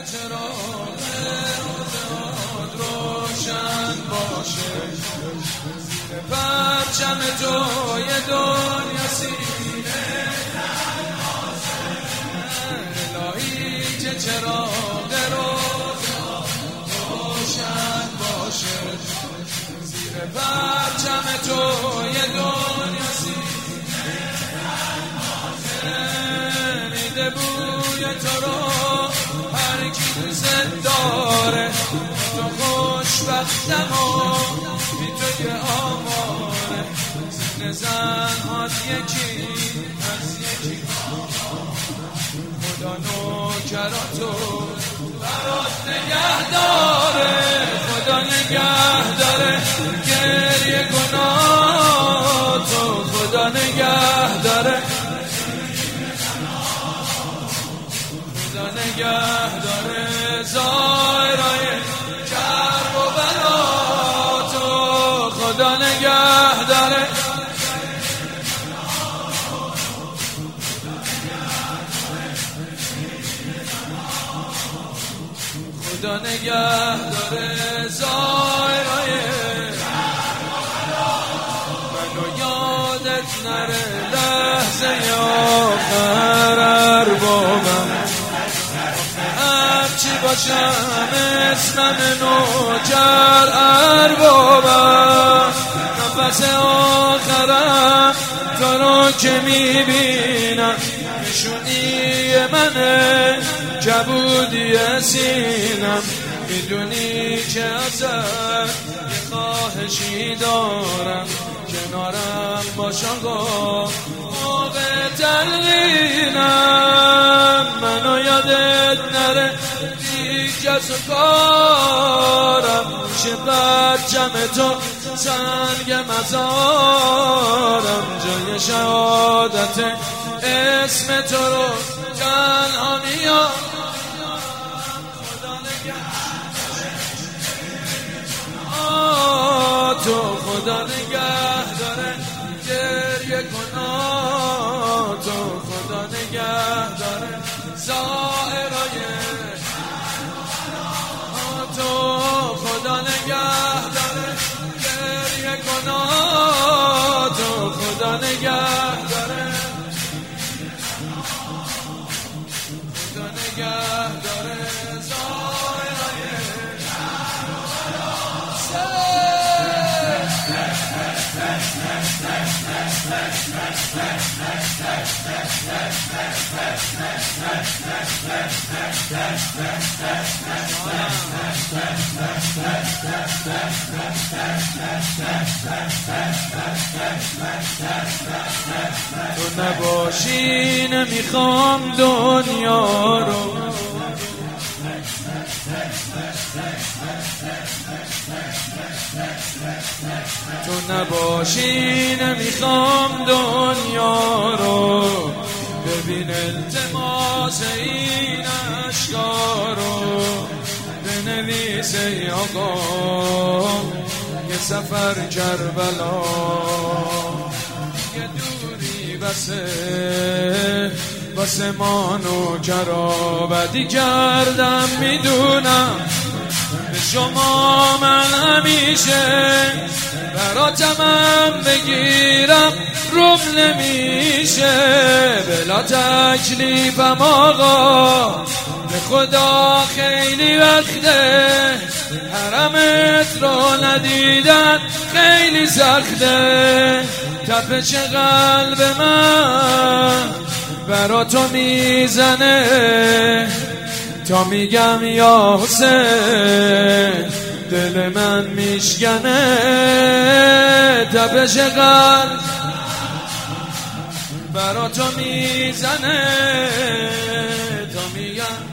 چراغ روزهات روشن باشه، زیر پرچم تو یه دنیا سینه الهی که چراغ روزهات روشن باشه، زیر پرچم تو یه دنیا سینه میده بوی تو رو هر کی دوست داره، تو خوشبختم و بی تو که آماره، زین زنهات یکی از یکی خدا نوکراتو برات نگه داره، خدا نگه داره گریه گناهاتو، خدا نگه داره، خدا نگه داره زائرای کرب و بلاتو، خدا نگه داره، خدا نگه داره زائرای منو یادت نره لحظه آخر اربابم، هرچی باشم اسمم نوکر اربابم، نفس آخرم تو رو که میبینم نشونی منه کبودی سینم، میدونی که ازت یه خواهشی دارم، کنارم باش آقا موقع تلقینم، منو یادت نره دیگه از کارم، میشه برچم تو سنگ مزارم، جای شهادت اسم تو رو تنها میام، خدا نگه تو، خدا نگه داره گریه کنا تو، خدا نگه داره زائرای تو، خدا نگه داره گریه کنا تو، خدا نگه داره، خدا نگه داره زائرای تو نباشی نمیخوام دنیا رو، تو نباشی نمیخوام دنیا رو، ببین التماس این اشکا رو بنویس ای آقا، یه سفر کربلا یه دوری بسه مانو کرا بدی کردم میدونم، به شما من همیشه براتمم بگیرم روم نمیشه، بلا تکلیفم آقا به خدا خیلی وقته، حرمت رو ندیدن خیلی سخته، تپش قلب من برا تو میزنه، تا میگم یا حسین دل من میشکنه، تپش قلب برا تو میزنه، تا میگم